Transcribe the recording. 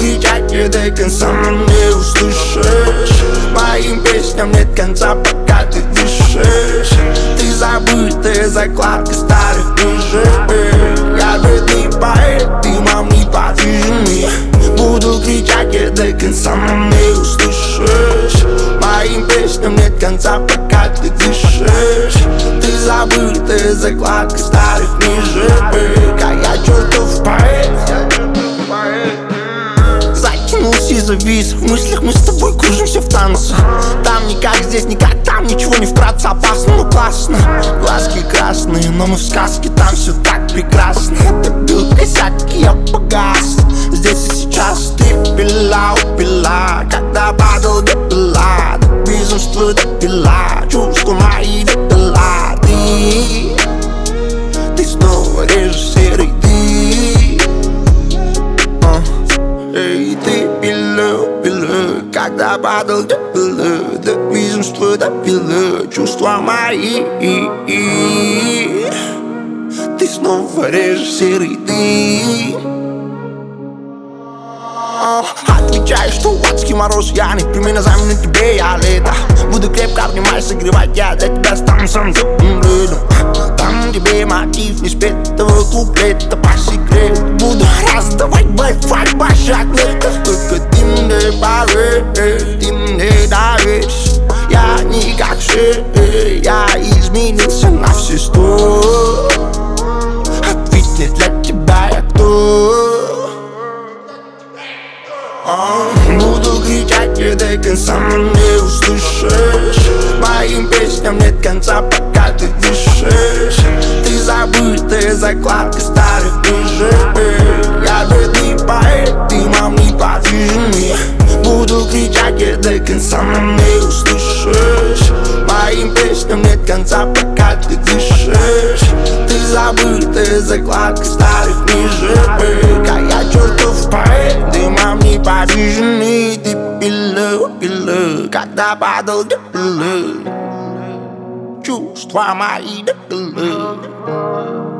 кричать и до конца, но не услышишь. Моим песням нет конца, пока ты дышишь. Ты забытая закладка старых книжек. Я бедный поэт, ты мам не подвижный. Буду кричать и до конца, но не услышишь. Моим песням нет конца, пока ты дышишь. Ты забытая закладка старых книжек. А я чертов поэт. Затянулся и завис. В мыслях мы с тобой кружимся в танце. Там никак, здесь никак, там ничего не вкратце. Опасно, но классно. Глазки красные, но мы в сказке. Там все так прекрасно. Ты бил косяк, и я погас. Здесь и сейчас ты пила, упила. Когда падал, допила. До безумства допила. Чувства мои допила. Ты снова режиссер, и эй, ты пила, пила. Когда падал, допила. До безумства допила. Чувства мои. Ты снова режиссер, и ты отвечаешь, что адский мороз. Я не примерно заменю тебе, я лето. Буду крепко обнимать, согревать. Я для тебя стану самым теплым летом. Там тебе мотив не спетого куплета. По секрету буду раздавать Wi-Fi башак. Только ты мне поверь, ты мне доверишь. Я не как все, я изменился на все 100. Ответь мне, для тебя я кто? Буду кричать и до конца, но не услышишь. Моим песням нет конца, пока ты дышишь. Ты забытая закладка старых книжек. Я бедный поэт, ты мам не подвижный. Буду кричать и до конца, но не услышишь. Моим песням нет конца, пока ты дышишь. Ты забытая закладка старых книжек. А я чертов поэт, ты мам не подвижный. Ты пила, пила, когда падал, допила. Чувства мои допила.